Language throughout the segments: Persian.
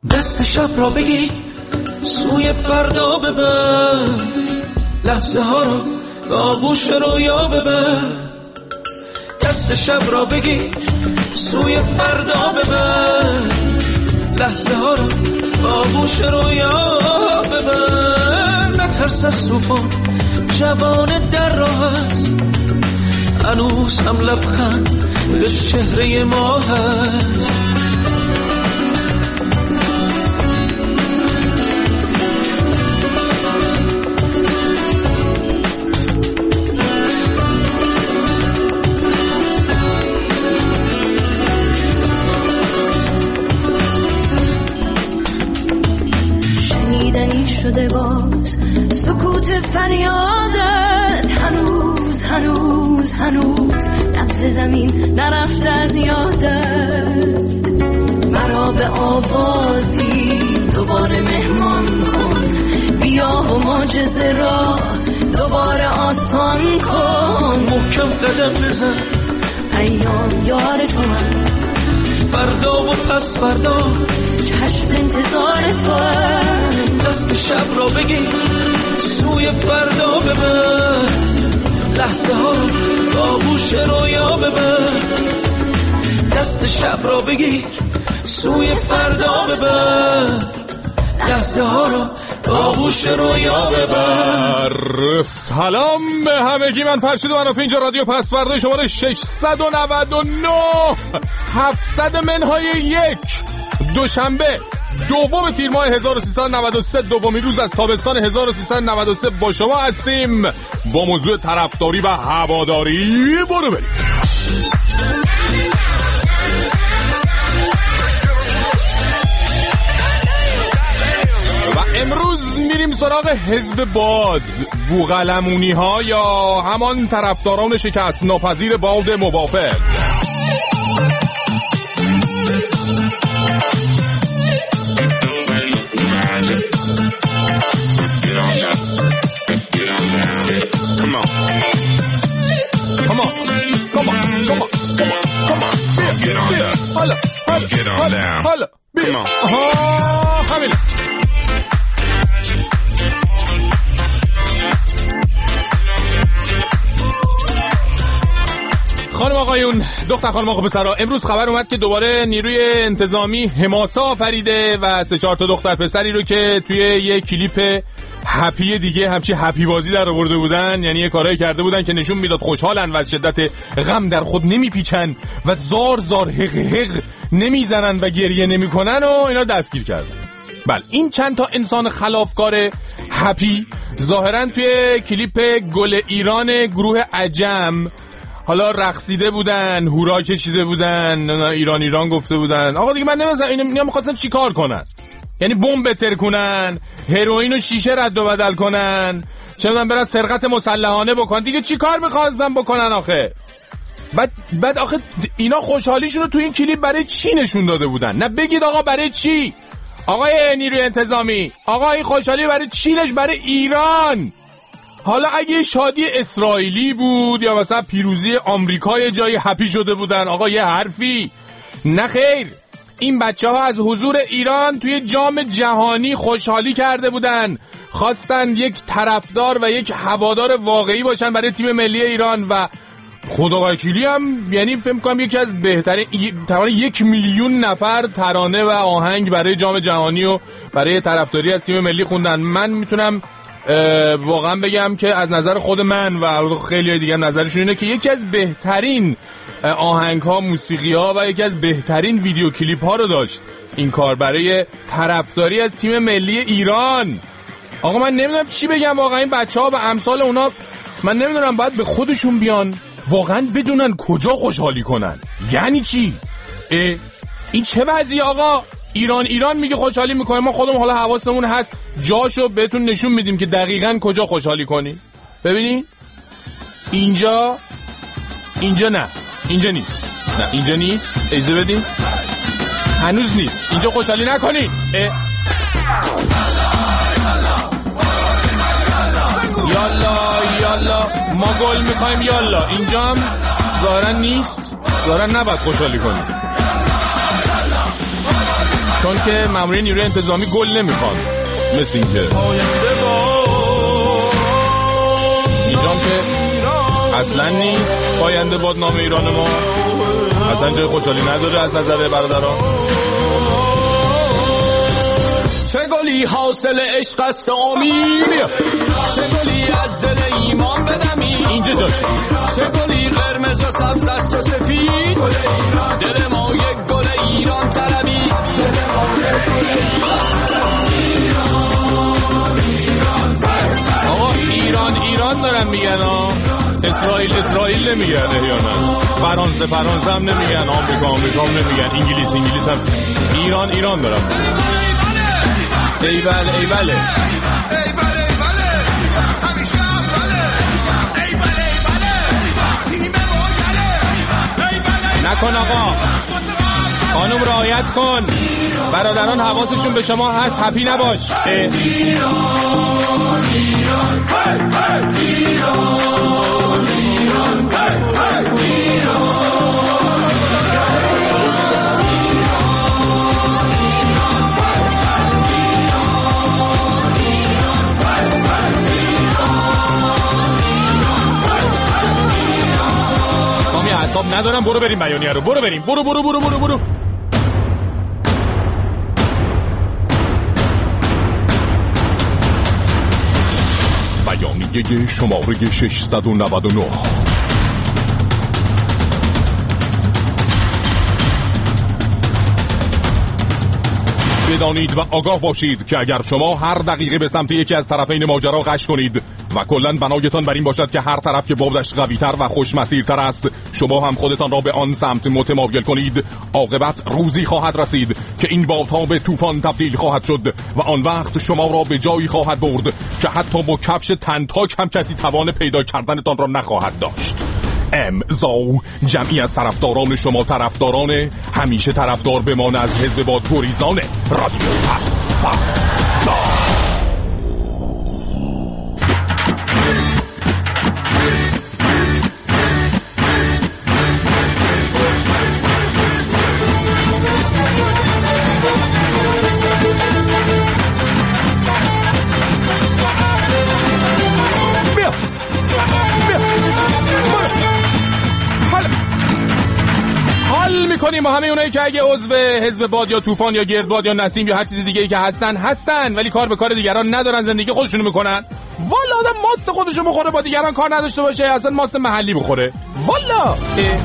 دست شب را بگی سوی فردا ببر، لحظه ها را به آغوش رویا ببر. دست شب را بگی سوی فردا ببر، لحظه ها را به آغوش رویا ببر. نترس از طوفان، جوان در راه است، هنوز هم لبخند به چهره ما هست. شنیدنی شده باز سکوت فریادت، هنوز هنوز هنوز نبض زمین نرفته از یادت. مرا به آوازی دوباره مهمان کن، بیا و معجزه را دوباره آسان کن. محکم قدم بزن، ایام یار تو من، فردا و پس فردا چشم انتظار تو هم. دست شب را بگیر سوی فردا ببر، لحظه ها رو به آغوش رویا ببر. دست شب را بگیر سوی فردا ببر، لحظه ها رو به آغوش رویا ببر. سلام به همگی، من فرشید منافی، اینجا رادیو پس فردا شماره 699 700 منهای 1 دوشنبه دوم تیر ماه 1393 دومین روز از تابستان 1393 با شما هستیم با موضوع طرفداری و هواداری. برو بریم. و امروز میریم سراغ حزب باد، بوقلمونی ها یا همان طرفداران شکست ناپذیر باد موافق. حالا همین خانم آقایون، دختر خانم آقا پسرها، امروز خبر اومد که دوباره نیروی انتظامی حماسه آفریده و 3-4 تا دختر پسری رو که توی یه کلیپ هپی دیگه همچی هپی بازی در آورده بودن، یعنی یه کارایی کرده بودن که نشون میداد خوشحالن و از شدت غم در خود نمیپیچن و زار زار حق حق نمیزنن و گریه نمیکنن و اینا دستگیر کردن. بله، این چند تا انسان خلافکار هپی ظاهرا توی کلیپ گل ایران گروه عجم حالا رقصیده بودن، هورا کشیده بودن، ایران ایران گفته بودن. آقا دیگه من نمی‌دونم اینا می‌خواستن چیکار کنن؟ یعنی بمب بتر کنن، هروئین و شیشه رد و بدل کنن، چه می‌دونم برن سرقت مسلحانه بکنن. دیگه چیکار می‌خواستن بکنن آخه؟ بعد آخه اینا خوشحالیشون رو تو این کلیپ برای چی نشون داده بودن؟ نه بگید آقا برای چی؟ آقای نیروی انتظامی، آقا این خوشحالی برای چی؟ برای ایران. حالا اگه شادی اسرائیلی بود یا مثلا پیروزی آمریکای جای هپی شده بودن، آقا یه حرفی. نه خیر، این بچه ها از حضور ایران توی جام جهانی خوشحالی کرده بودن، خواستن یک طرفدار و یک هوادار واقعی باشن برای تیم ملی ایران و خداوکیلی هم، یعنی فکر کنم یکی از بهترین، تقریبا 1 میلیون نفر ترانه و آهنگ برای جام جهانی و برای طرفداری از تیم ملی خوندن. من میتونم واقعا بگم که از نظر خود من و خیلی دیگه نظرشون اینه که یکی از بهترین آهنگ ها، موسیقی ها و یکی از بهترین ویدیو کلیپ ها رو داشت این کار برای طرفداری از تیم ملی ایران. آقا من نمیدونم چی بگم واقعا. این بچه ها و امثال اونا من نمیدونم باید به خودشون بیان واقعا بدونن کجا خوشحالی کنن. یعنی چی؟ این چه وضعی آقا؟ ایران میگه خوشحالی میکنه، ما خودمون حالا حواسمون هست جاشو بهتون نشون میدیم که دقیقاً کجا خوشحالی کنی. ببینین اینجا نه، اینجا نیست، نه اینجا نیست، اجازه بدین، هنوز نیست، اینجا خوشحالی نکنین. یالا ما گل میخوایم، یالا. اینجا هم ظاهرا نیست، ظاهرا نباید خوشحالی کنیم چون که مامورین نیروی انتظامی گل نمیخوان، مثل این که اینجام که اصلا نیست پاینده باد نام ایران ما، اصلا جای خوشحالی نداره از نظر برادران. چه گلی حاصل عشق است امید، چه گلی از دل ایمان بدمی، اینجا جاشه. چه گلی قرمز و سبز است و سفید، دل ما یک گل ایران طلبی. آقا ایران دارن میگن ها، اسرائیل نمیگن احیانا، فرانسه هم نمیگن، آمریکا هم نمیگن، انگلیس هم، ایران دارن. ایول همیشه اوله، نکن آقا، خانم رعایت کن، برادران حواسشون به شما هست، هپی نباش. سامی اعصاب ندارم، برو بریم بیانیه رو، برو بریم، برو. بیانیه شماره 699. بدانید و آگاه باشید که اگر شما هر دقیقه به سمت یکی از طرفین ماجرا غش کنید و کلن بنایتان بر این باشد که هر طرف که بادش قوی‌تر و خوش‌مسیرتر است شما هم خودتان را به آن سمت متمایل کنید، عاقبت روزی خواهد رسید که این بادها به طوفان تبدیل خواهد شد و آن وقت شما را به جایی خواهد برد که حتی با کفش تنتاک هم کسی توان پیدا کردنتان را نخواهد داشت. امضا جمعی از طرفداران شما، طرفداران همیشه طرفدار بمان از حزب باد گریزان رادیو پس فردا. میکنیم با همه اونایی که اگه عضو حزب باد یا طوفان یا گردباد یا نسیم یا هر چیز دیگه ای که هستن ولی کار به کار دیگران ندارن، زندگی خودشونو میکنن. والا آدم ماست خودشو بخوره با دیگران کار نداشته باشه، اصلا ماست محلی بخوره. والا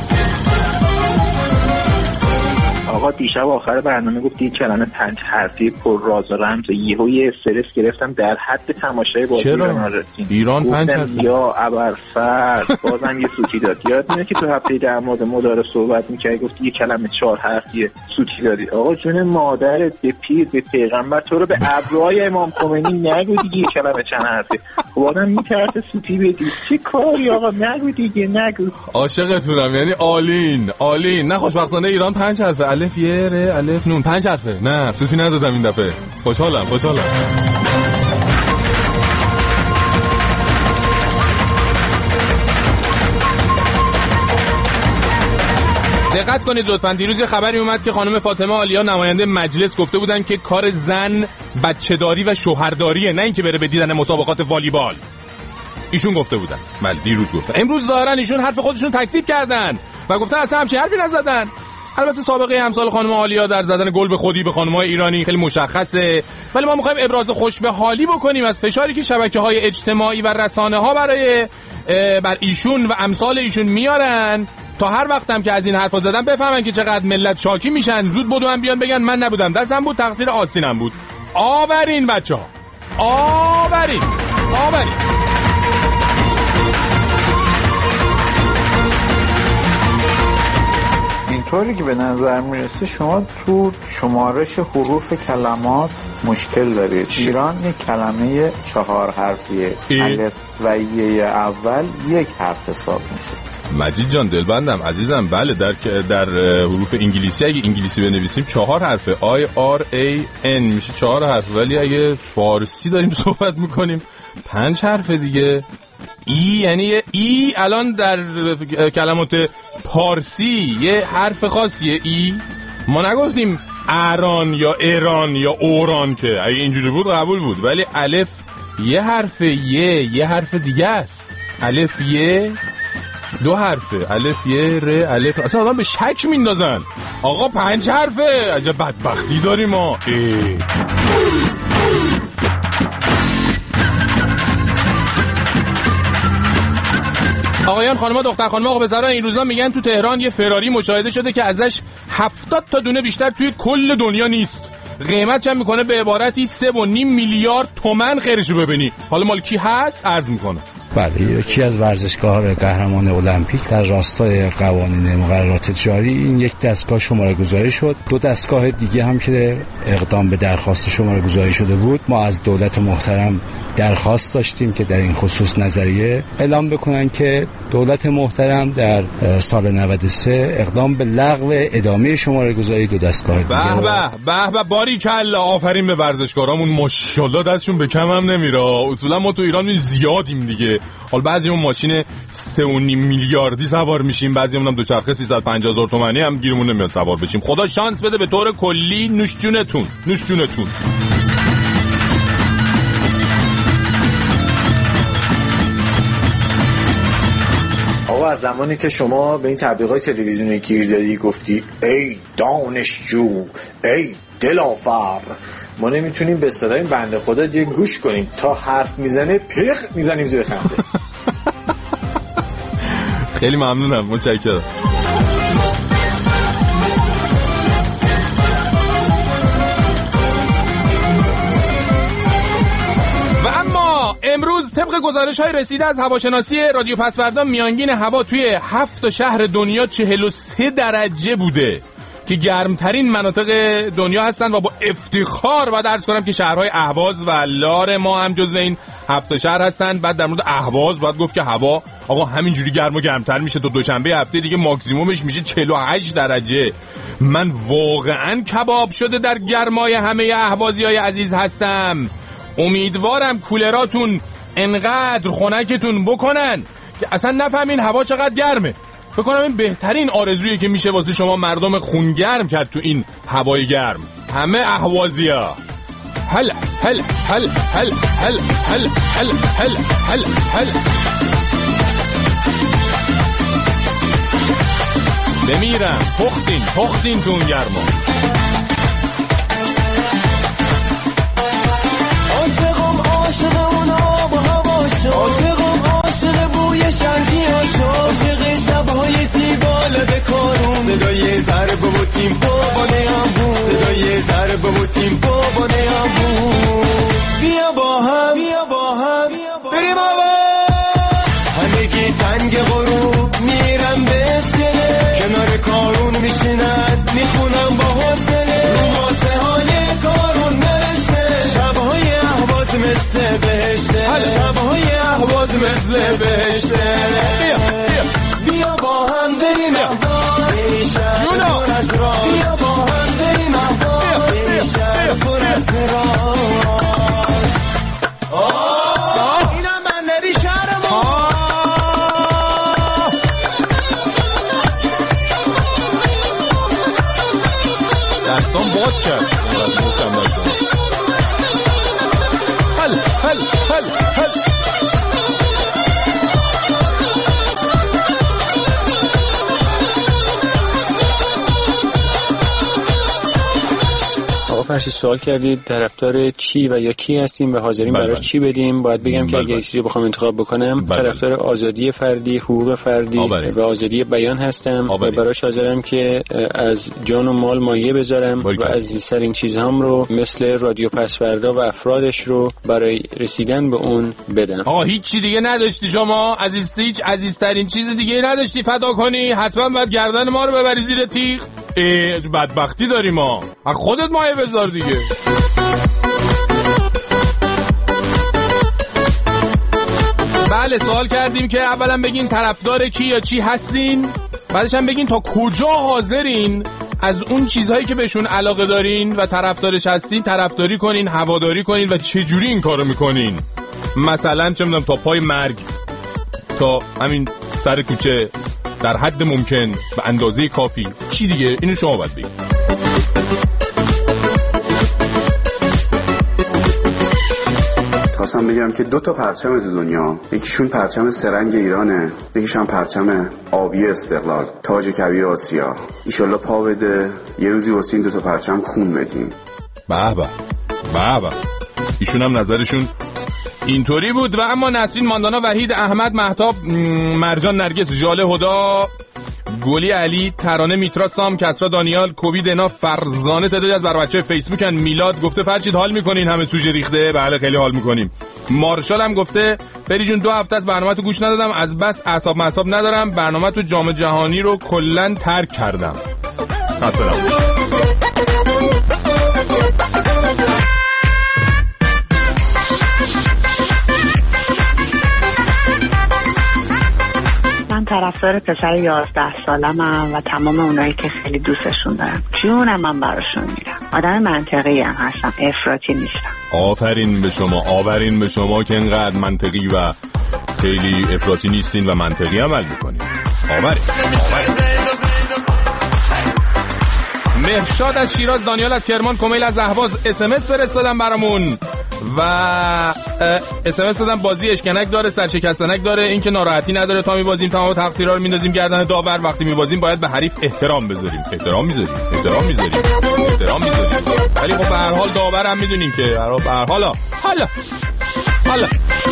آقا دیشب آخر برنامه گفتی کلمه 5 حرفی پر راز و رمز، یهو یه استرس گرفتم در حد تماشای بازی ایران 5 حرفی یا ابرفر بازم یه سوتی داد. یاد میاد که تو هفته در مورد مدار صحبت می‌کردی گفتی یه کلمه 4 حرفی سوتی دادی. آقا جون مادرت به پیر به پیغمبر تو رو به ابروهای امام خمینی نگو دیگه یه کلمه چند حرفی. خب آدم میترسه سوتی بدی، چه کاری آقا، نگو دیگه نگو. عاشقتونم، یعنی آلین. نه خوشبختانه ایران 5 حرفه، الف یه ر الف نون 5 حرفه. نه سوتی ندادم این دفعه. خوشحالم. دقت کنید لطفاً، دیروز خبری اومد که خانم فاطمه آلیا نماینده مجلس گفته بودن که کار زن بچه‌داری و شوهرداریه، نه اینکه بره به دیدن مسابقات والیبال. ایشون گفته بودن. بله دیروز گفتن. امروز ظاهرا ایشون حرف خودشون تکذیب کردن و گفتن اصلا همچین حرفی نزدن. البته سابقه همسال خانم آلیا در زدن گل به خودی به خانم‌های ایرانی خیلی مشخصه، ولی ما می‌خوایم ابراز خوشبه‌حالی بکنیم از فشاری که شبکه‌های اجتماعی و رسانه‌ها بر ایشون و امثال ایشون میارن تا هر وقت هم که از این حرفا زدن بفهمن که چقدر ملت شاکی میشن، زود بدون بیان بگن من نبودم، دستم بود، تقصیر آستینم بود. آورین بچه‌ها، آورین. اینطوری که به نظر میرسه شما تو شمارش حروف کلمات مشکل دارید. ایران یک کلمه 4 حرفیه، الف و یه اول 1 حرف حساب میشه. مجید جان دلبندم عزیزم، بله در حروف انگلیسی اگه انگلیسی بنویسیم 4 حرفه، IRAN میشه 4 حرف، ولی اگه فارسی داریم صحبت میکنیم 5 حرفه دیگه. یعنی ای الان در کلمات پارسی یه حرف خاصیه ای. ما نگفتیم اران یا ایران یا اوران که اگه اینجوری بود قبول بود، ولی الف یه حرف، یه حرف دیگه است. الف یه 2 حرفه، الف یه ر الف، اصلا آدم به شک میندازن. آقا 5 حرفه، عجب بدبختی داریم ما. آقایان، خانم‌ها، دختر خانم‌ها، آقا پسرها، این روزا میگن تو تهران یه فراری مشاهده شده که ازش 70 تا دونه بیشتر توی کل دنیا نیست. قیمتش هم میکنه به عبارتی 3.5 میلیارد تومان. خیرشو ببینی. حالا مال کی هست عرض میکنه. بله، یکی از ورزشگاه‌های قهرمان المپیک در راستای قوانین مقررات جاری این یک دستگاه شماره گذاری شد. 2 دستگاه دیگه هم که اقدام به درخواست شماره گذاری شده بود، ما از دولت محترم درخواست داشتیم که در این خصوص نظریه اعلام بکنن که دولت محترم در سال 93 اقدام به لغو ادامه شماره گذاری 2 دستگاه دیگه. به به باریکلا، آفرین به ورزشکارامون، ماشاءالله دستشون به کم هم نمیره. اصولا ما تو ایران زیادیم دیگه. حالا بعضیمون ماشین 3.5 میلیاردی سوار میشیم، بعضیمون هم دوچرخه 350,000 تومانی هم گیرمون نمیاد سوار بشیم. خدا شانس بده به طور کلی. نوش جونتون. آقا از زمانی که شما به این تبلیغات تلویزیونی گیر دادی گفتی ای دانشجو، ای دلافر، ما نمیتونیم به صدای بنده خدا دیگه گوش کنیم. تا حرف میزنه پیخ میزنیم زیر خنده. خیلی ممنونم، متشکرم. و اما امروز طبق گزارش‌های رسیده از هواشناسی رادیو پسوردا میانگین هوا توی 7 شهر دنیا 43 درجه بوده که گرمترین مناطق دنیا هستن و با افتخار باید عرض کنم که شهرهای اهواز و لار ما هم جزو این 7 شهر هستن. بعد در مورد اهواز باید گفت که هوا آقا همینجوری گرم و گرمتر میشه. تا دوشنبه هفته دیگه ماکسیمومش میشه 48 درجه. من واقعا کباب شده در گرمای همه اهوازیای عزیز هستم. امیدوارم کولراتون انقدر خنکتون بکنن که اصلا نفهمین هوا چقدر گرمه. فکر کنم این بهترین آرزویی که میشه واسه شما مردم خونگرم کرد تو این هوای گرم. همه اهوازیا هل هل هل هل هل هل هل هل هل هل بمیرم. پختین تو اون گرما. عاشق اون آب و هواشو، عاشق بوی شرجیاشو، عاشق شبهای زیبا لب کارون، صدای ضرب و تیمپو بانه بود، صدای ضرب و تیمپو بانه بود. بیا با هم بریم آبا. همگی تنگ غروب میرم به اسکله، کنار کارون میشینن میخونم با حوصله، رو ماسه های کارون نرشه، شبهای اهواز مثل بهشته، شبهای اهواز مثل بهشته. بیا با هم بریم اهواز، جونو بیا با هم بریم اهواز، شهر پر از راز. اینم بندری شهر ما. دستان باد کرد. هل هل هل هل. آقا فرشی سوال کردید طرفدار چی و یا کی هستیم و حاضرین برای چی بدیم. باید بگم که اگه چیزی بخوام انتخاب بکنم طرفدار آزادی فردی، حقوق فردی و آزادی بیان هستم و براش حاضرم که از جان و مال مایه بذارم و عزیزترین چیزهام رو مثل رادیو پسوردا و افرادش رو برای رسیدن به اون بدم. آقا هیچ چی دیگه نداشتی شما؟ هیچ عزیزترین چیز دیگه نداشتی فدا کنی؟ حتما باید گردن ما رو ببری زیر تیغ. بدبختی داریم ما. خودت مایه بذار دیگه. بله سوال کردیم که اولا بگین طرفدار کی یا چی هستین، بعدش هم بگین تا کجا حاضرین از اون چیزهایی که بهشون علاقه دارین و طرفدارش هستین طرفداری کنین، هواداری کنین و چه جوری این کارو میکنین. مثلا چه میدونم تا پای مرگ، تا همین سر کوچه، در حد ممکن، به اندازه کافی. چی دیگه؟ اینو شما باید بگید. میخواستم بگم که 2 تا پرچم تو دنیا، یکیشون پرچم سرنگ ایرانه، یکیشون پرچم آبی استقلال، تاج کبیر آسیا. ایشالله پا بده یه روزی واسه این 2 تا پرچم خون بدیم. به ایشون هم نظرشون اینطوری بود. و اما نسرین، ماندانا، وحید، احمد، مهتاب، مرجان، نرگس، ژاله، هدا، گلی، علی، ترانه، میترا، سام، کسرا، دانیال، کوبی، دنا، فرزانه تعدادی از بچه فیسبوکن. میلاد گفته فرشید حال میکنین همه سوژه ریخته؟ بله خیلی حال میکنیم. مارشال هم گفته فری جون 2 هفته از برنامه‌تو گوش ندادم، از بس اعصاب ندارم، برنامه‌تو جام جهانی رو کلاً ترک کردم. السلام. طرفدار پسر 11 سالمم و تمام اونایی که خیلی دوستشون دارم. جونم من براشون میرم. آدم منطقی هم هستم، افراطی نیستم. آفرین به شما که اینقدر منطقی و خیلی افراطی نیستین و منطقی عمل میکنین. آفرین. مهرشاد از شیراز، دانیال از کرمان، کمیل از اهواز SMS فرستادن برامون و SMS دادن بازی اشکنک داره، سرشکستنک داره، این که ناراحتی نداره تا میبازیم، تمام تقصیرها رو میندازیم گردن داور، وقتی میبازیم باید به حریف احترام بذاریم. احترام میذاریم ولی خب به هر حال داور هم میدونیم که به هر حال حالا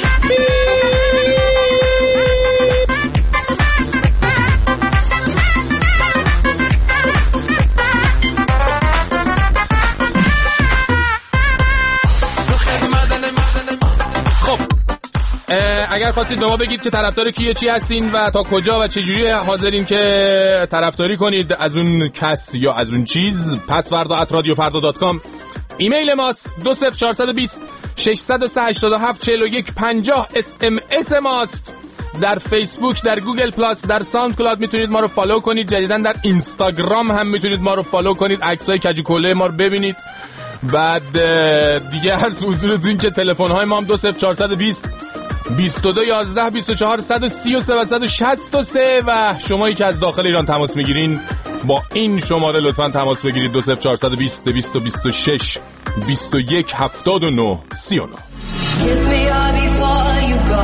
اگر خواستید به ما بگید که طرفدار کیه، چی هستین و تا کجا و چجوری حاضرین که طرفداری کنید از اون کس یا از اون چیز، pasvarda@radiofarda.com. ایمیل ماست 20420 603 87 41 50. SMS ماست. در فیسبوک، در گوگل پلاس، در ساوند کلاود میتونید ما رو فالو کنید. جدیداً در اینستاگرام هم میتونید ما رو فالو کنید، عکسای کج کله ما رو ببینید. بعد دیگه هر حضورتون که تلفن های ما هم 20420 22 11 24 133 و 163 و شمایی که از داخل ایران تماس میگیرین با این شماره لطفاً تماس بگیرید 20420 226 21 79 39. Kiss me all before you go.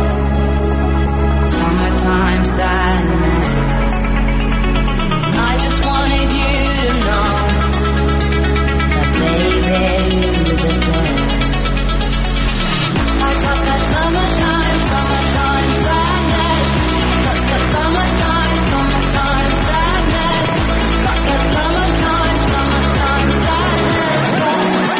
Summertime sadness. I just wanted you to know that baby you're the best. I got that summertime sadness. Got that summertime sadness. Got that summertime sadness.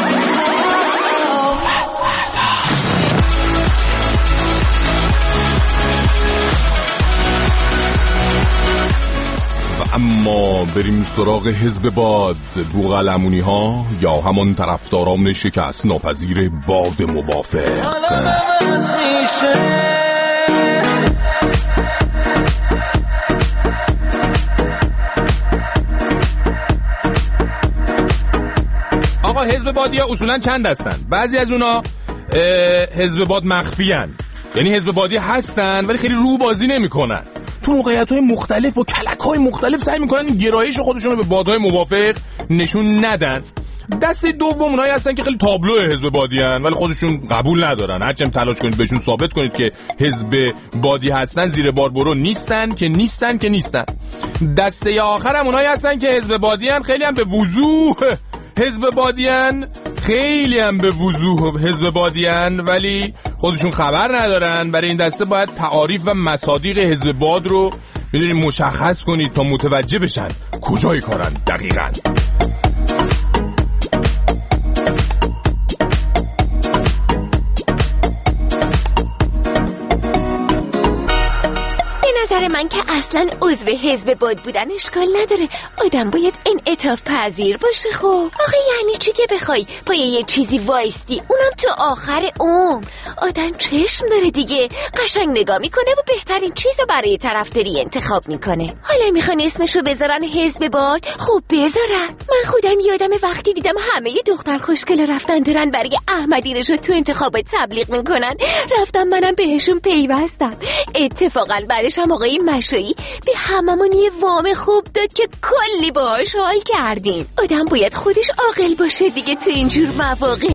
اما بریم سراغ حزب باد، بوقلمونی ها یا همون طرفداران شکست ناپذیر باد موافق. آقا حزب بادی ها اصولا چند هستن؟ بعضی از اونا حزب باد مخفی هن. یعنی حزب بادی هستن ولی خیلی رو بازی نمی کنن. تو موقعیت‌های مختلف و کلک‌های مختلف سعی می‌کنن این گرایش خودشون رو به بادهای موافق نشون ندن. دسته دوم اونایی هستن که خیلی تابلو حزب بادی ان ولی خودشون قبول ندارن. هرچند تلاش کنید بهشون ثابت کنید که حزب بادی هستن، زیر بار برو نیستن که نیستن. دسته آخر هم اونایی هستن که حزب بادی ان، خیلی هم به وضوح حزب بادیان، خیلی هم به وضوح حزب بادیان ولی خودشون خبر ندارن. برای این دسته باید تعاریف و مصادیق حزب باد رو بدونید مشخص کنید تا متوجه بشن کجای کارن دقیقاً. نظر من که اصلا عضو حزب باد بودن اشکال نداره. آدم باید انعطاف پذیر باشه. خب آخه یعنی چی که بخوای پای یه چیزی وایستی اونم تو آخر عمر؟ آدم چشم داره دیگه، قشنگ نگاه میکنه و بهترین چیزو برای طرفداری انتخاب میکنه. حالا میخوان اسمشو بذارن حزب باد، خب بذارن. من خودم یادم وقتی دیدم همه دختر خوشگل رفتن دارن برای احمدی رو تو انتخابات تبلیغ میکنن، رفتم منم بهشون پیوستم. اتفاقا بعدش هم آقای مشایی به هممون یه وام خوب داد که کلی باهاش حال کردیم. آدم باید خودش عاقل باشه دیگه تو اینجور مواقع.